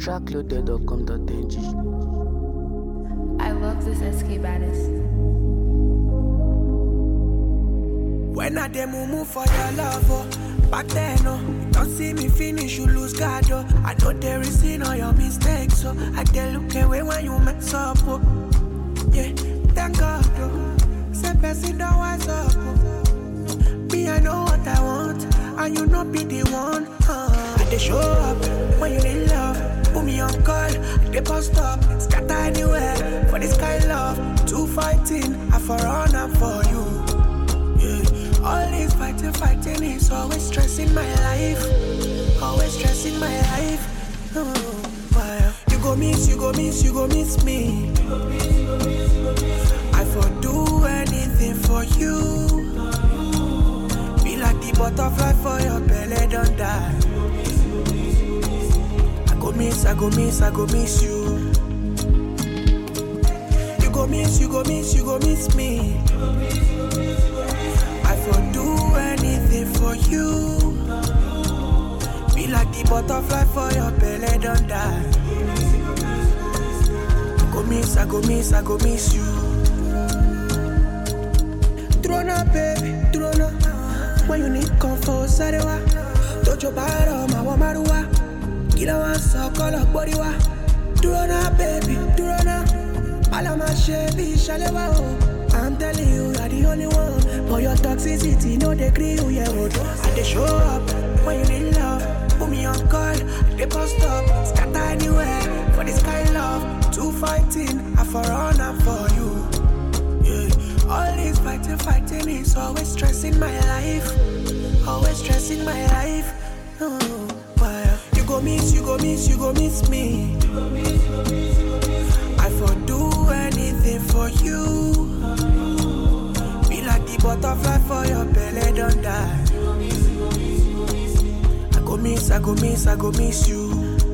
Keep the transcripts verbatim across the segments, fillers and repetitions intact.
track loaded dot com dot n g. I love this S K baddest. When I dem move for your love, oh, back then, oh, you don't see me finish, you lose guard, oh. I know there is sin on your mistakes, so I tell look away when you mess up, oh. Yeah, thank God, oh. Say person don't wise up, oh. Me, I know what I want, and you not be the one, uh. I dey show up when you need love, put me on call, they post up, scatter anywhere for this kind love. Two fighting, I for run up for you. All this fighting, fighting is always stressing my life. Always stressing my life. Oh, wow. You go miss, you go miss, you go miss me. I for do anything for you. Be like the butterfly for your belly, don't die. I go miss, I go miss, I go miss you. You go miss, you go miss, you go miss me. For do anything for you. Be like the butterfly for your belly, don't die. I go miss, I go miss, I go miss you. Trona, baby, Trona. When you need comfort, Sarewa. Dojo Baro, Mawa Marua. Kila wa sokola boriwa. Trona, baby, Trona. Alama shebi shalewa, oh. I'm telling you, you're the only one. For your toxicity, no degree, you yeah, I dey show up when you need love. Put me on call, they post up, scatter anywhere for this kind love. Two fighting, I for run up for you. Yeah, all this fighting, fighting is always stressing my life. Always stressing my life. Oh, wow. You go miss, you go miss, you go miss me. I for do anything for you. Butterfly for your belly, don't die. I go miss, I go miss, I go miss you.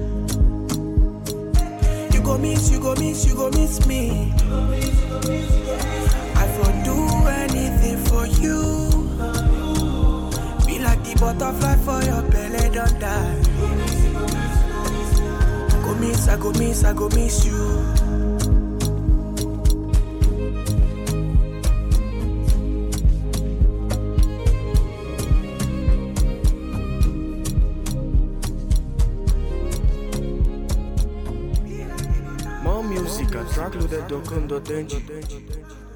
You go miss, you go miss, you go miss me. I for do anything for you. Be like the butterfly for your belly, don't die. I go miss, I go miss, I go miss you. More music at track loaded dot com dot n g.